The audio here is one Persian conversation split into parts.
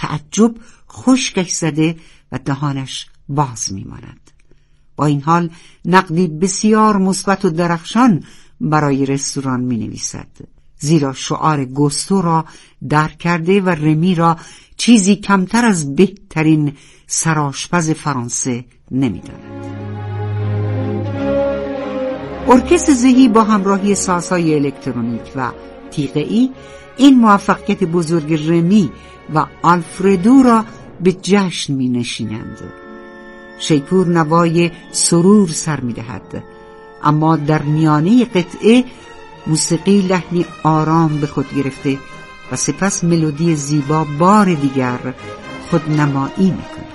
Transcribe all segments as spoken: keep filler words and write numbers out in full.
تعجب خشکش زده و دهانش باز می‌ماند. با این حال نقدی بسیار مثبت و درخشان برای رستوران می‌نویسد، زیرا شعار گوستو را درک کرده و رمی را چیزی کمتر از بهترین سرآشپز فرانسه نمی‌داند. ارکستر زهی با همراهی سازهای الکترونیک و تیغه‌ای این موفقیت بزرگ رمی و آلفردو را به جشن می نشینند. شیپور نوای سرور سر می دهد، اما در میانه قطعه موسیقی لحنی آرام به خود گرفته و سپس ملودی زیبا بار دیگر خودنمایی می کند.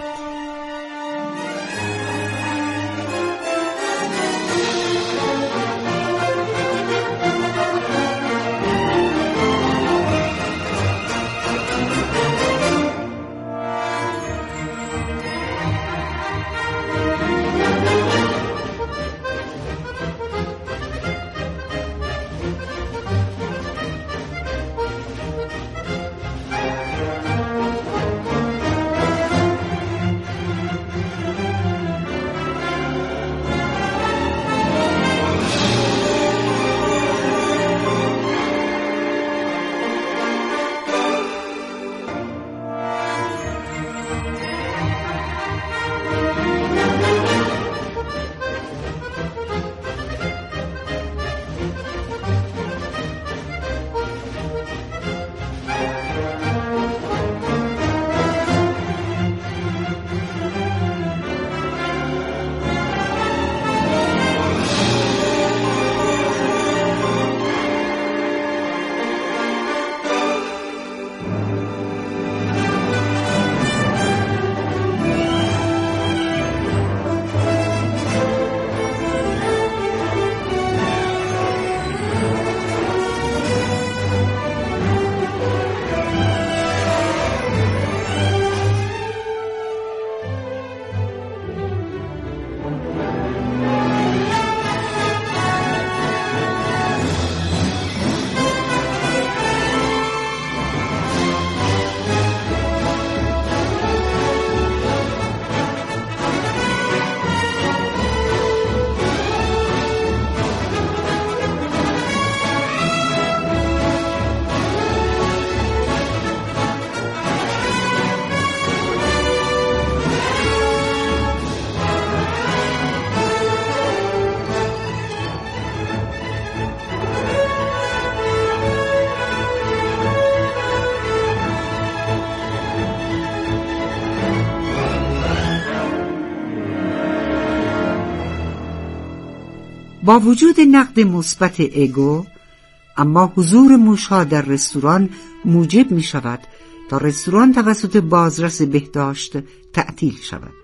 با وجود نقد مثبت اگو، اما حضور موشها در رستوران موجب می شود تا رستوران توسط بازرس بهداشت تعطیل شود.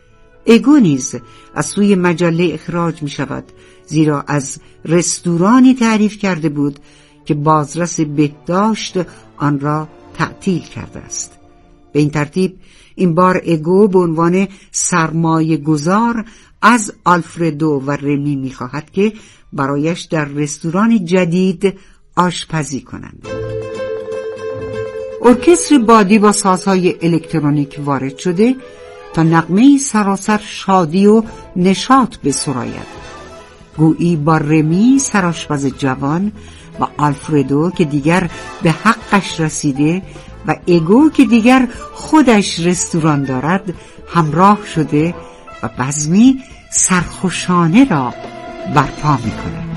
اگو نیز از سوی مجله اخراج می شود، زیرا از رستورانی تعریف کرده بود که بازرس بهداشت آن را تعطیل کرده است. به این ترتیب این بار اگو به عنوان سرمایه گذار از آلفردو و رمی می خواهد که برایش در رستوران جدید آشپزی کنند. ارکستر بادی با سازهای الکترونیک وارد شده تا نغمه سراسر شادی و نشاط بسراید. گویی با رمی سرآشپز جوان و آلفردو که دیگر به حقش رسیده و اگو که دیگر خودش رستوران دارد همراه شده و بزمی سرخوشانه را برپا می کند.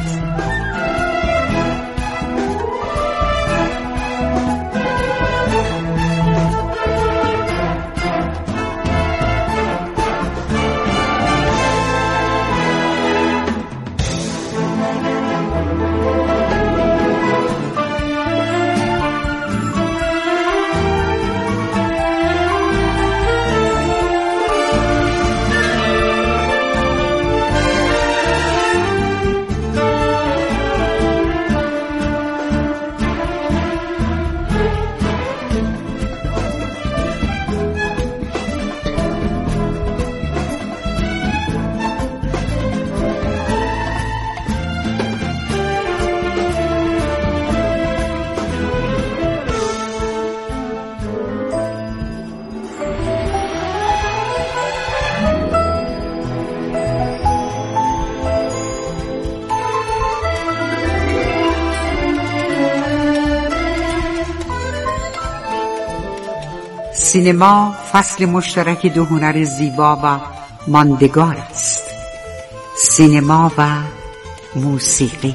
سینما فصل مشترک دو هنر زیبا و ماندگار است، سینما و موسیقی.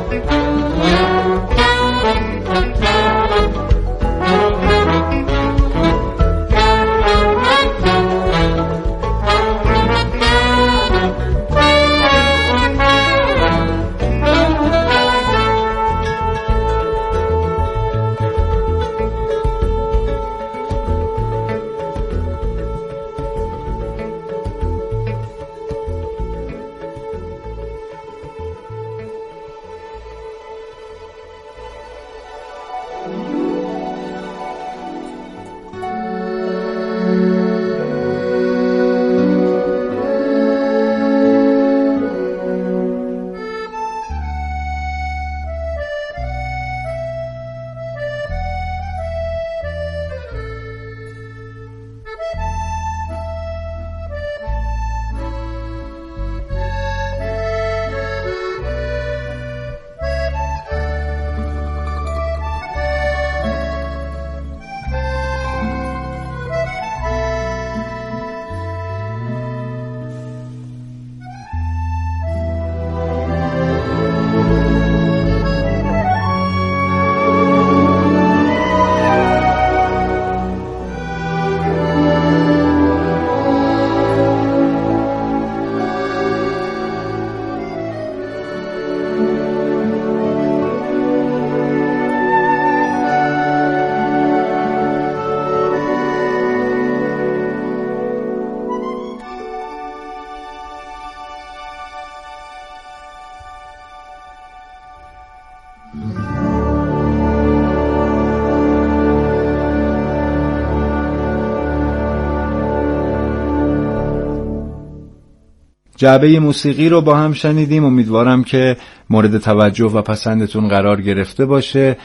جعبه موسیقی رو با هم شنیدیم. امیدوارم که مورد توجه و پسندتون قرار گرفته باشه.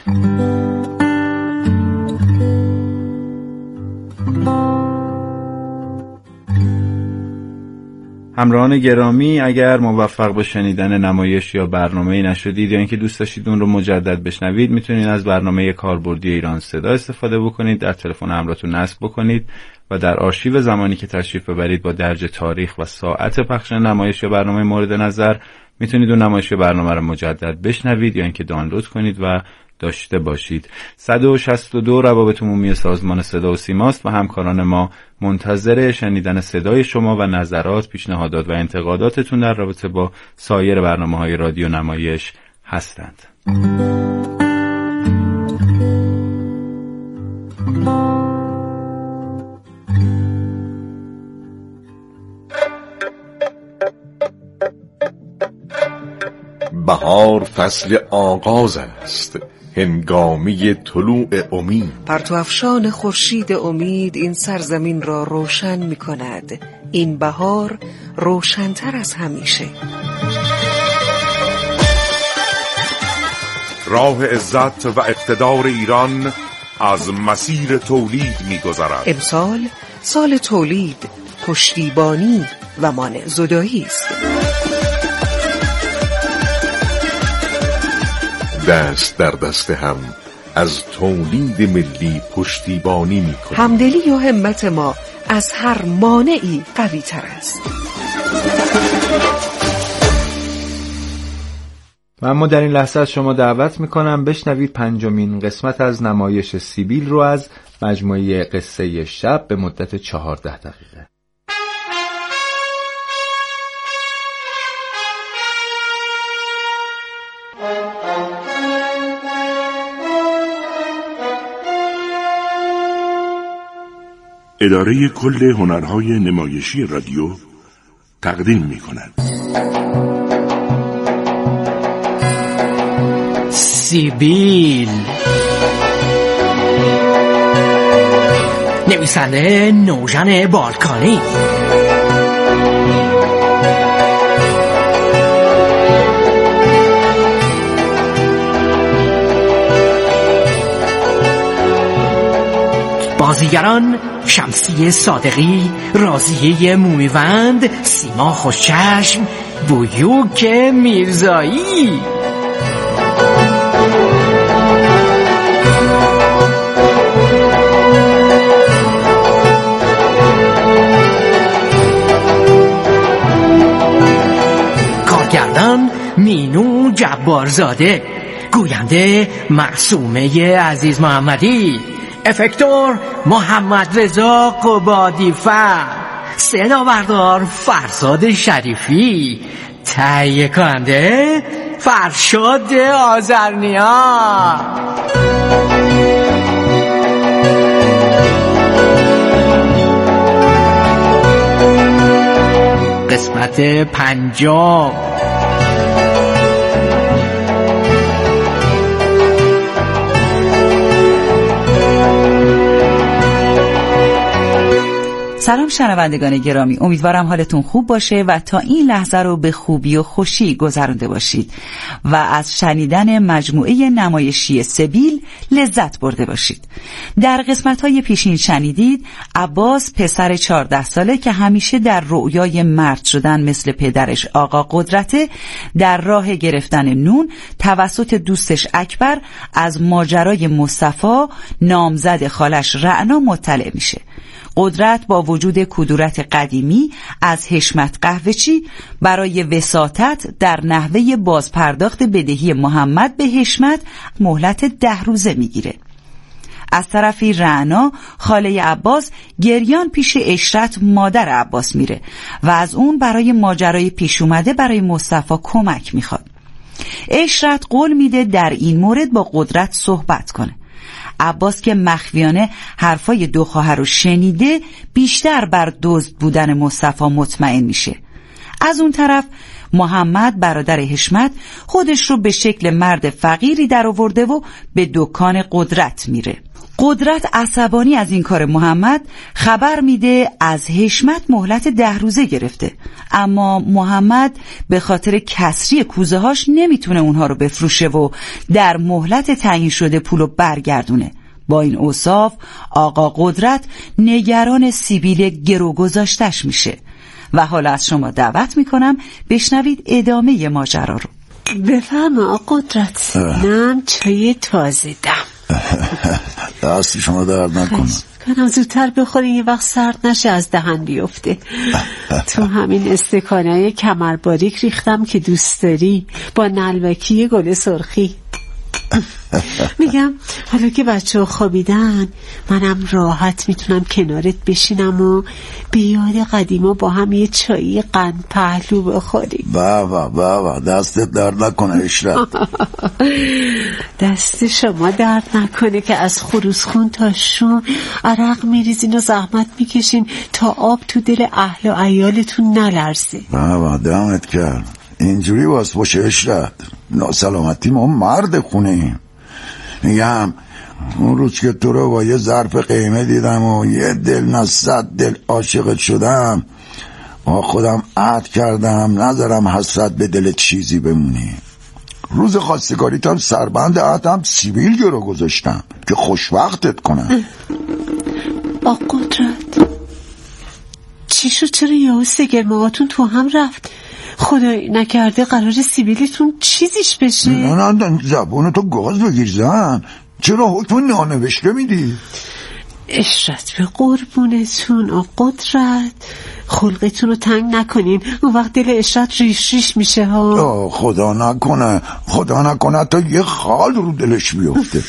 همراهان گرامی، اگر موفق به شنیدن نمایش یا برنامه‌ای نشدید یا اینکه دوست داشتید اون رو مجدد بشنوید، میتونید از برنامه کاربردی ایران صدا استفاده بکنید، در تلفن همراهتون نصب بکنید و در آرشیو زمانی که تشریف ببرید با درج تاریخ و ساعت پخش نمایش یا برنامه مورد نظر میتونید اون نمایش یا برنامه رو مجدد بشنوید یا اینکه دانلود کنید و داشته باشید. صد و شصت و دو روابط عمومی سازمان صدا و سیماست و همکاران ما منتظر شنیدن صدای شما و نظرات، پیشنهادات و انتقاداتتون در رابطه با سایر برنامه‌های رادیو نمایش هستند. بهار فصل آغاز است، هنگامی طلوع امید. پرتو افشان خورشید امید این سرزمین را روشن می کند. این بهار روشن‌تر از همیشه. راه عزت و اقتدار ایران از مسیر تولید می گذرد. امسال سال تولید، پشتیبانی و مانع زدایی است. دست در دست هم از تولید ملی پشتیبانی می کنیم. همدلی و همت ما از هر مانعی قوی تر است. و اما در این لحظه از شما دعوت میکنم بشنوید پنجمین قسمت از نمایش سیبیل رو از مجموعه قصه شب به مدت چهارده دقیقه. اداره کل هنرهای نمایشی رادیو تقدیم می کند. سیبیل، نویسنده نوژن بالکانی. بازیگران: شمسی صادقی، راضیه مومیوند، سیما خوشچشم، بویوک میرزایی. کارگردان: نینو جبارزاده، گوینده معصومه عزیز محمدی، افکتور محمد رضا قبادی فر، صدا بردار فرزاد شریفی، تهیه کننده فرشاد آذرنیا. قسمت پنجم. سلام شنوندگان گرامی، امیدوارم حالتون خوب باشه و تا این لحظه رو به خوبی و خوشی گذرانده باشید و از شنیدن مجموعه نمایشی سبیل لذت برده باشید. در قسمت‌های پیشین شنیدید عباس پسر چهارده ساله که همیشه در رؤیای مرد شدن مثل پدرش آقا قدرته، در راه گرفتن نون توسط دوستش اکبر از ماجرای مصطفی نامزد خالش رعنا مطلع میشه. قدرت با وجود کدورت قدیمی از حشمت قهوه‌چی برای وساطت در نحوه بازپرداخت بدهی محمد به حشمت مهلت ده روزه میگیره. از طرفی رعنا خاله عباس گریان پیش اشرت مادر عباس میره و از اون برای ماجرای پیش اومده برای مصطفی کمک میخواد. اشرت قول میده در این مورد با قدرت صحبت کنه. عباس که مخفیانه حرفای دو خواهر رو شنیده بیشتر بر دزد بودن مصطفی مطمئن میشه. از اون طرف محمد برادر حشمت خودش رو به شکل مرد فقیری در آورده و به دکان قدرت میره. قدرت عصبانی از این کار محمد خبر میده از حشمت مهلت ده روزه گرفته، اما محمد به خاطر کسری کوزه هاش نمیتونه اونها رو بفروشه و در مهلت تعیین شده پولو برگردونه. با این اوصاف آقا قدرت نگران سیبیل گرو گذاشتش میشه و حالا از شما دعوت میکنم بشنوید ادامه ماجرا رو. بفرما آقا قدرت، نم چای تازه دم. دستی شما درد نکنم. کنم زودتر بخورین یه وقت سرد نشه از دهن بیفته. تو همین استکانه کمر باریک ریختم که دوست داری با نلوکی گل سرخی. میگم حالا که بچه ها خوابیدن منم راحت میتونم کنارت بشینم و به یاد قدیما با هم یه چایی قند پهلو بخوریم. بابا بابا دستت درد نکنه اشرت. دست شما درد نکنه که از خروسخون تا شوم عرق میریزین و زحمت میکشین تا آب تو دل اهل و عیالتون نلرزه. بابا دمت کرد. اینجوری واس باشه اشرت، ناسلامتی ما مرد خونه. میگم اون روز که تو رو با یه ظرف قیمه دیدم و یه دل نه صد دل عاشقت شدم، با خودم عهد کردم نذارم حسرت به دل چیزی بمونی. روز خواستگاریت هم سربند عهدم سیبیل گرو گذاشتم که خوشوقتت کنم. آقا قدرت چی شد؟ چرا یهو سگرماهاتون تو هم رفت؟ خدای نکرده قرار سیبیلتون چیزیش بشه؟ نه نه زبون تو گاز بگیر زن. چرا حکم نانوشته میدی؟ اشرت به قربونتون آقا قدرت، خلقتون رو تنگ نکنین، اون وقت دل اشرت ریش ریش میشه ها. خدا نکنه خدا نکنه تا یه خال رو دلش بیفته.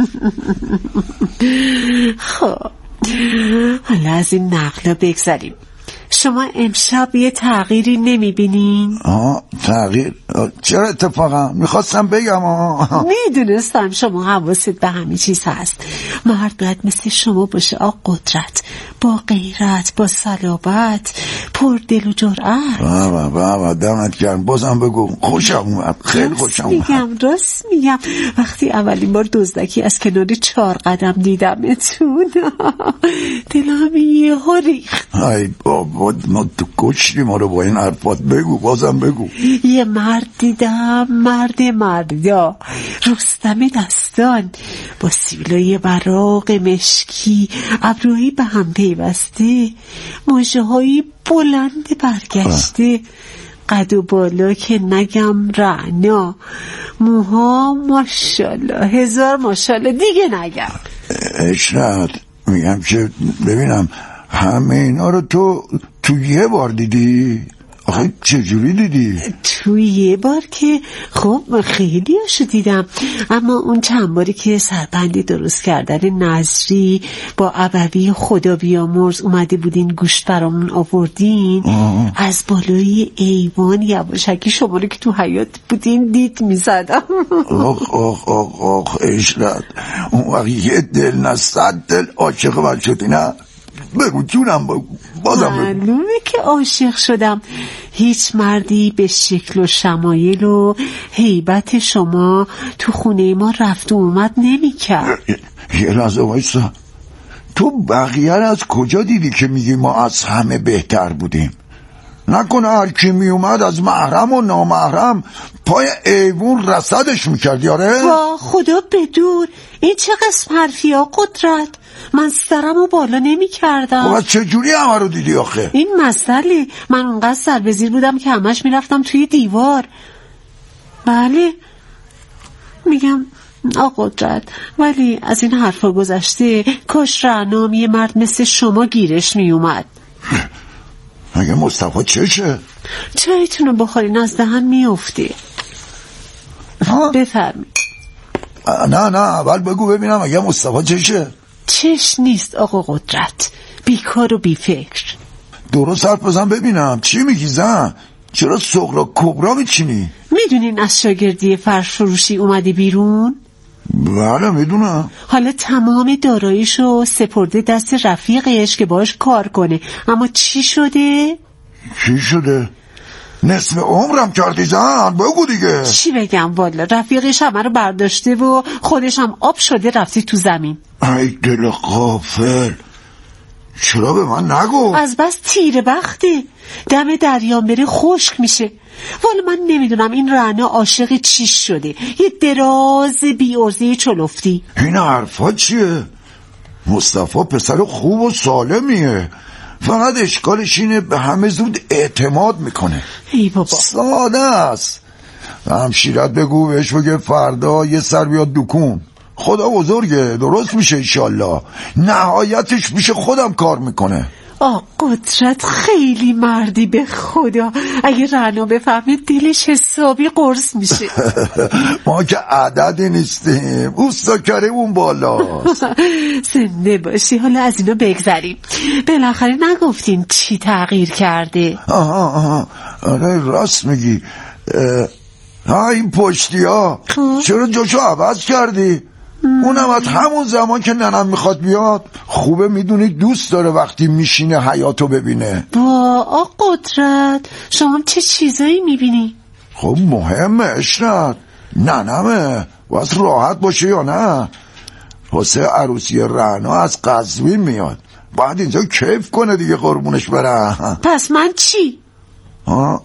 خب حالا از این نقلا بگذاریم. شما امشب یه تغییری نمیبینین؟ آه تغییر؟ چرا اتفاقا؟ میخواستم بگم آه میدونستم شما حواست به همین چیز هست. مرد باید مثل شما باشه آقا قدرت، با غیرت، با صلابت، پر دل و جرأت. بابا بابا دمت گرم، بازم بگو. خوشم اومد، خیلی خوشم اومد. میگم راست میگم. وقتی اولین بار دزدکی از کنار چهار قدم دیدمتون دلم یه ها ریخت. ای بابا ما تو کشتی ما رو با این حرفات. بگو بازم بگو. یه مرد دیدم، مرد مردا، رستم دستان، با سیبیلای براق مشکی، ابروهی به هم پیوسته، مژه های بلند برگشته، قد و بالا که نگم رعنا، موها ماشالله هزار ماشالله دیگه نگم. اشرت میگم که ببینم همه اینا رو تو تو یه بار دیدی؟ آخه چجوری دیدی؟ توی یه بار که خب خیلی هاشو دیدم، اما اون چند باری که سربندی درست کردن نظری با ابوی خدا بیامرز اومده بودین گوشت برامون آوردین، آه. از بالای ایوان یواشکی شما رو که تو حیاط بودین دید میزدم. آخ آخ آخ آخ اشرت، اون وقت یه دل نه صد دل عاشق من شدی نه؟ بگو جونم بگو، بازم بگو. معلومه که عاشق شدم. هیچ مردی به شکل و شمایل و هیبت شما تو خونه ما رفت و اومد نمی کرد. یه لحظه وایسا، تو بقیه از کجا دیدی که میگی ما از همه بهتر بودیم؟ نکنه هر کی می اومد از محرم و نامحرم پای ایوون رصدش میکردی؟ آره وا خدا بدور، این چه قسم حرفی ها قدرت؟ من سرم رو بالا نمی کردم. خب چجوری همه رو دیدی آخه؟ این مسئله، من اونقدر سر به زیر بودم که همش میرفتم توی دیوار. بله میگم آقا قدرت، ولی از این حرفا گذشته کاش رعنام یه مرد مثل شما گیرش می اومد. مگه مصطفی چشه؟ چایتونو بخورین از دهن میافته. بفرمی. نه نه اول بگو ببینم مگه مصطفی چشه؟ چش نیست آقا قدرت، بیکار و بیفکر. درست حرف بزن ببینم چی میگی زن؟ چرا صغرا کبرا میچینی؟ میدونین از شاگردی فرش فروشی اومده بیرون؟ بله میدونم. حالا تمام داراییشو سپرده دست رفیقش که باش کار کنه، اما چی شده؟ چی شده؟ نصف عمرم کردی زن، بگو دیگه. چی بگم والا، رفیقش همه رو برداشته و خودش هم آب شده رفته تو زمین. ای دل غافل، چرا به من نگو؟ از بس تیره بخته، دم دریا بره خشک میشه. والا من نمیدونم این رعنا عاشق چی شده، یه دراز بی ارزه چلفتی. این حرفا چیه؟ مصطفی پسر خوب و سالمیه، فقط اشکالش اینه به همه زود اعتماد میکنه. ای بابا ساده است. همشیرت بگو بهش بگه فردا یه سر بیاد دکون، خدا بزرگه درست میشه انشالله، نهایتش میشه خودم کار میکنه. آه قدرت خیلی مردی به خدا، اگه رعنا بفهمه دلش حسابی قرص میشه. ما که عددی نیستیم، اوستا کرمون بالاست. زنده باشی. حالا از اینو بگذریم، بالاخره نگفتین چی تغییر کرده؟ آها آها آره راست میگی. ها این پشتی ها چرا جاشو عوض کردی؟ اونم از همون زمان که ننم میخواد بیاد. خوبه میدونی دوست داره وقتی میشینه حیاتو ببینه. با آ قدرت، شما چه چیزایی میبینی؟ خب مهمه اشرت، ننمه واسه راحت باشه یا نه. واسه عروسی رعنا از قزوین میاد، بعد اینجا کیف کنه دیگه قربونش برم. پس من چی؟ ها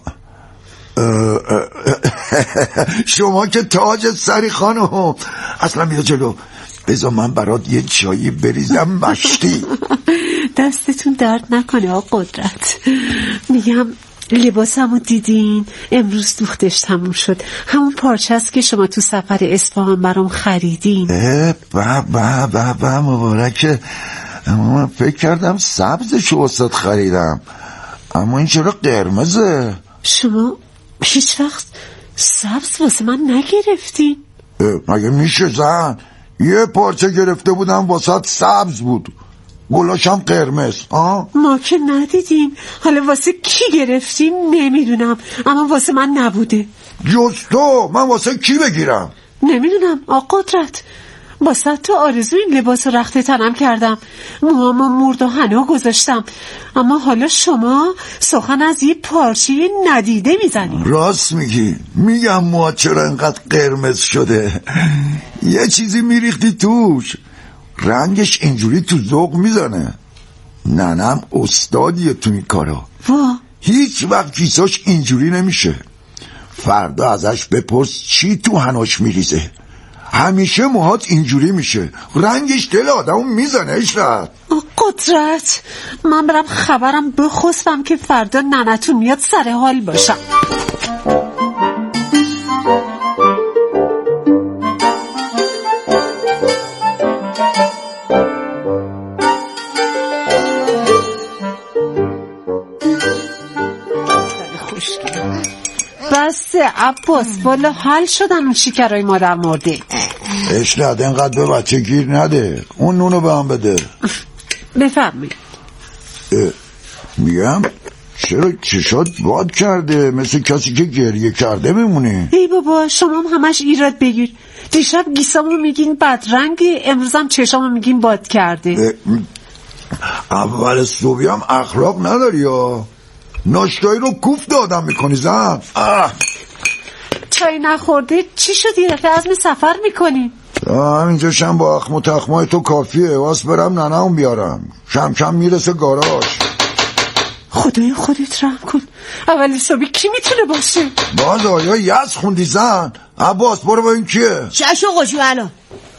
شما که تاج سری خانم. اصلا بیا جلو، بذار من برات یه چایی بریزم مشتی. دستتون درد نکنه آقا قدرت. میگم لباسمو دیدین؟ امروز دوختش تموم شد، همون پارچه است که شما تو سفر اصفهان برام خریدین. با با با با مبارکه. اما من فکر کردم سبزشو واسات خریدم، اما این چرا قرمزه؟ شما هیچ وقت سبز واسه من نگرفتین؟ مگه میشه زن؟ یه پارچه گرفته بودم واسه سبز بود، گلاشم قرمز. آه؟ ما که ندیدیم. حالا واسه کی گرفتیم نمیدونم، اما واسه من نبوده. جز تو من واسه کی بگیرم؟ نمیدونم آقا قدرت، واسه تو آرزو این لباس رخت تنم کردم، موهامو مرد و حنا گذاشتم، اما حالا شما سخن از یه پارچه ندیده میزنی. راست میگی، میگم موها چرا انقدر قرمز شده، یه چیزی میریختی توش، رنگش اینجوری تو ذوق میزنه. ننم استادیه تو این کارا. وا هیچ وقت کیساش اینجوری نمیشه. فردا ازش بپرس چی تو حناش میریزه، همیشه موهات اینجوری میشه، رنگش دل آدمو میزنه. اشرت قدرت، من برم خبرم بخوستم که فردا ننتون میاد سر حال باشم. عباس، والا حل شدن اون شکرهای مادر مرده. اشلت اینقدر به بچه گیر نده، اون نونو به هم بده. بفرمایید. میگم چرا چشات باد کرده؟ مثل کسی که گریه کرده میمونی. ای بابا شما هم همش ایراد بگیر. دیشب گیسامو میگین بدرنگی، امروز هم چشامو میگین باد کرده. اول صبحی هم اخلاق نداری یا ناشتایی رو کوفت آدم میکنی زن. چای نخورده چی شد یه دفعه عزم سفر میکنی؟ همینجا شم با اخم و تخمای تو کافیه، واس برم ننه‌ام بیارم، شم شم میرسه گاراژ. خدای خودت رحم کن، اول صبحی کی میتونه باشه؟ باز آیا یز خوندی زن؟ عباس برو با این کیه؟ شش و قجو الان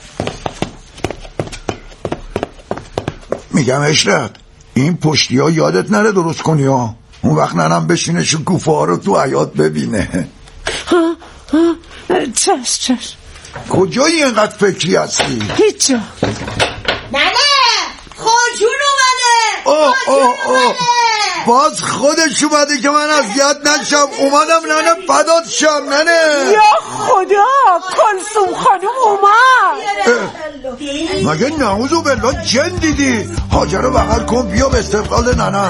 میگم اشرت این پشتی ها یادت نره درست کنی ها، اون وقت ننم بشینه شکوفه ها رو تو حیاط ببینه. ها ها چش چش. کجایی اینقدر فکری هستی؟ هیچ جا. ننه خورجون اومده. آه آه آه باز خودش اومده که من از یاد نشم. اومدم ننه فدات شم ننه. یا خدا کلثوم خانم اومد. مگه نعوذ بالله جن دیدی؟ حاجه رو بغل کن بیا به استقبال ننه.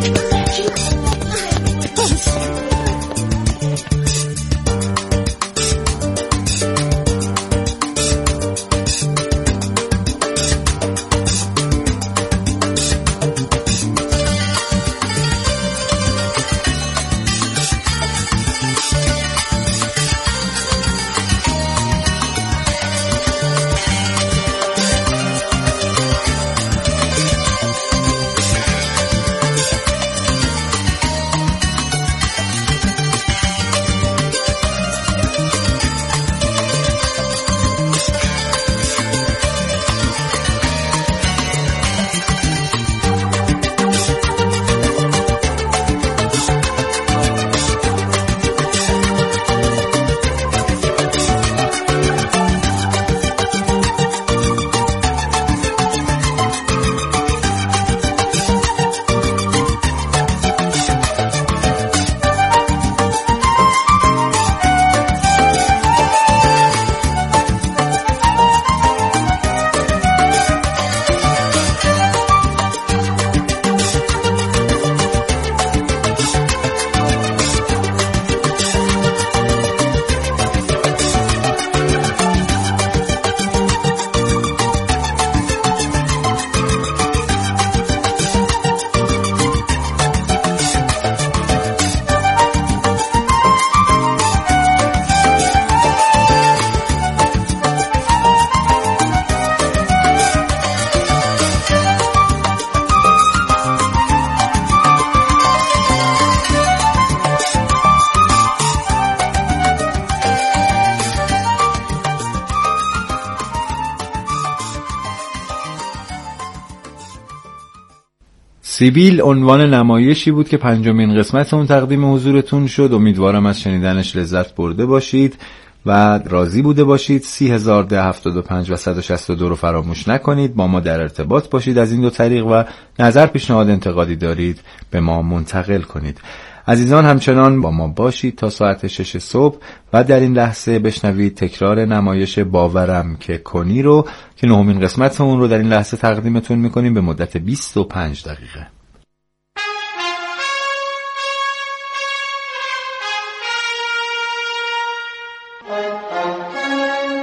سیبیل عنوان نمایشی بود که پنجمین قسمت اون تقدیم حضورتون شد. امیدوارم از شنیدنش لذت برده باشید و راضی بوده باشید. سی هزار ده هفتاد و پنج و صد و شصت و دو رو فراموش نکنید. با ما در ارتباط باشید از این دو طریق و نظر، پیشنهاد، انتقادی دارید به ما منتقل کنید. عزیزان همچنان با ما باشید تا ساعت شش صبح و در این لحظه بشنوید تکرار نمایش باورم که کنی رو که نهمین قسمت اون رو در این لحظه تقدیمتون میکنیم به مدت بیست و پنج دقیقه.